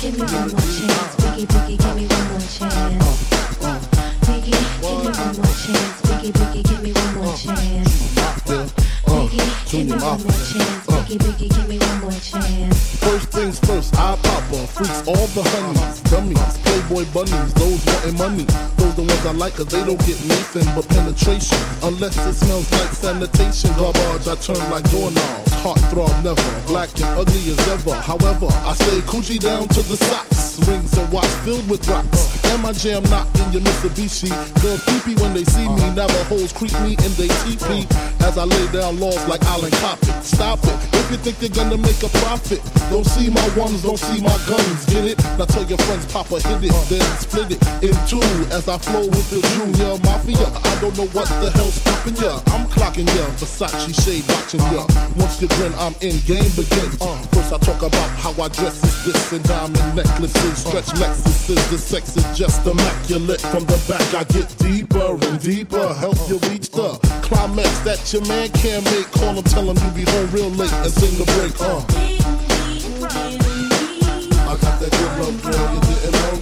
give me one more chance. Biggie, Biggie, give me one more chance. Biggie, give me one more chance. Biggie, Biggie, give me one more chance. Biggie, give me one more chance. Biggie, Biggie, give me one more chance. First things first, I pop her, freaks all the honeys, dummies, playboy bunnies, those wanting money. Those the ones I like cause they don't get nothing but penetration. Unless it smells like sanitation. Garbage, I turn like doorknobs. Heartthrob never, black and ugly as ever. However, I stay coochie down to the socks. Rings and watch filled with rocks. And my jam knocked in your Mitsubishi. Girls creepy when they see me. Navajos creep me in they teepee. As I lay down laws like Alan Coppin. Stop it, if you think you're gonna make a profit. Don't see my ones, don't see my guns. Get it? Now tell your friends Papa hit it. Then split it in two as I flow with the Junior Mafia. I don't know what the hell's stopping ya. I'm clocking ya, Versace shade watching ya. Once you grin, I'm in, game begins. First I talk about how I dress is this and diamond necklaces, stretch Lexuses. The sex is just immaculate. From the back I get deeper and deeper. Help you reach the climax that your man can't make. Call him, tell him you be home real late and sing the break. I got that good love, girl, you didn't know.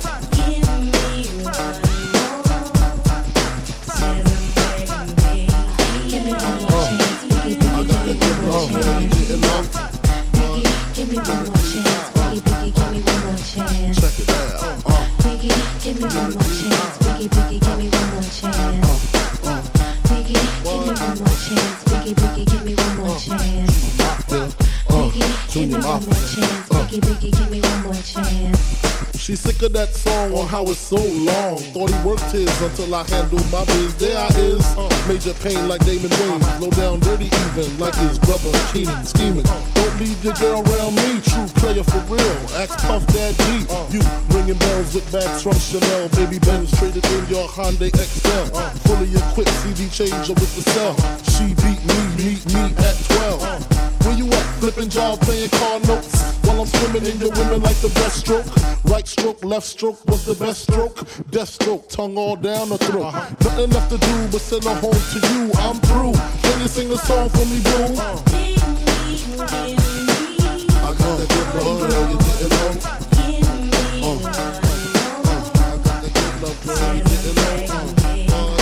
I got that good love, girl, you didn't know. Give me one more chance. Biggie, Biggie, give me one more chance. Check it out. Biggie, give me one more chance. Biggie, Biggie, give me one more chance. Biggie, give me one more chance. Biggie, Biggie, give me one more chance. Biggie, give me one more chance. Biggie, Biggie, give me one more chance. She's sick of that song on how it's so long. Thought he worked his until I handled my biz. There I is, major pain like Damon Wayans. Low down dirty even like his brother Keenan. Scheming, don't leave your girl around me. True player for real, ask Puff Dad G. You ringing bells with bags from Chanel. Baby Benz traded in your Hyundai XL. Fully equipped CD changer with the cell. She beat me, meet me at 12. Where you at? Flipping job, playing car notes. While I'm swimming in your women like the breaststroke. Right stroke, left stroke was the best stroke. Death stroke, tongue all down the throat. Nothing left to do but send her home to you. I'm through. Can you sing a song for me, boo? I got that good love, girl, you didn't know. I got that good love, girl, you didn't know.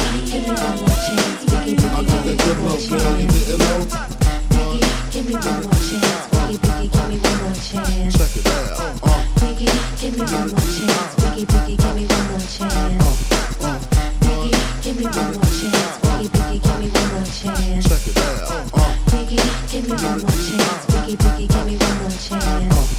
I got that good love, girl, you didn't know. Give me one more chance. Biggie, Biggie, give me one more chance. Check it out. Biggie, give me one more chance. Biggie, Biggie, give me one more chance. Biggie, give me one more chance. Biggie, Biggie, give me one more chance. Check it out. Biggie, give me one more chance. Biggie, Biggie, give me one more chance.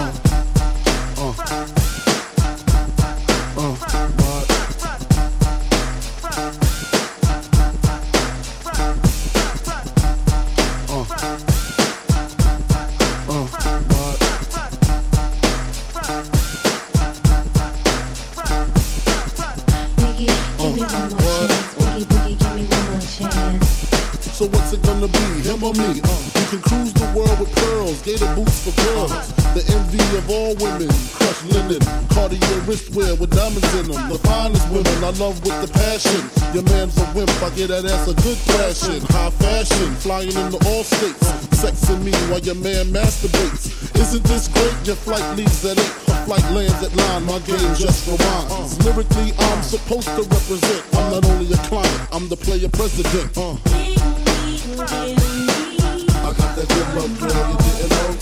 So what's it gonna be, him or me? You can cruise the world with pearls, gator boots for girls. The envy of all women, crushed linen, Cartier wristwear with diamonds in them. The finest women I love with the passion. Your man's a wimp, I get that ass a good thrashing. High fashion, flying into all states. Sexing me while your man masturbates. Isn't this great? Your flight leaves at 8. Her flight lands at 9. My game just rewinds. Lyrically, I'm supposed to represent. I'm not only a client, I'm the player president. I got that good love, girl, you didn't know.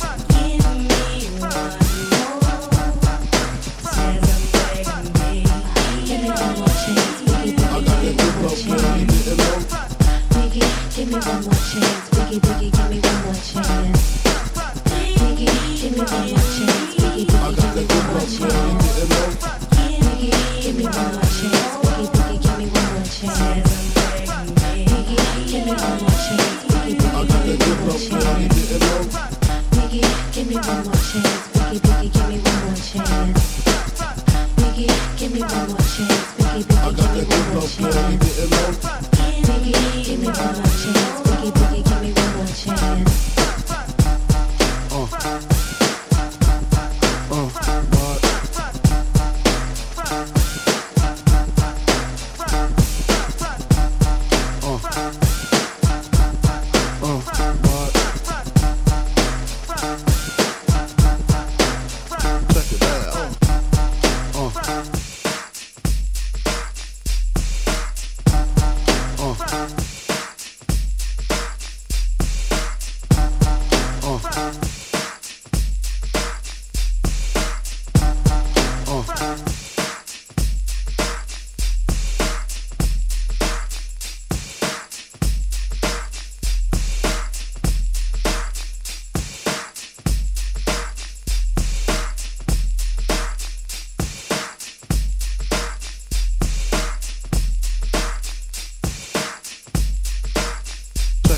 I got that good love, girl, you didn't know. Biggie, give me one more chance. Biggie, Biggie, give me one more chance. Biggie, give me one more chance. Biggie, Biggie, give me one more chance. Biggie, give me one more chance. Biggie, Biggie, give me one more chance. Biggie, give me one more chance. Biggie, Biggie, give me one more chance. Biggie, give me one more chance. Biggie, Biggie, give me one more chance. Biggie, give me one more chance. Biggie, Biggie, give me one more chance. Biggie, give me one more chance. Biggie, Biggie, give me one more chance.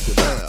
it down.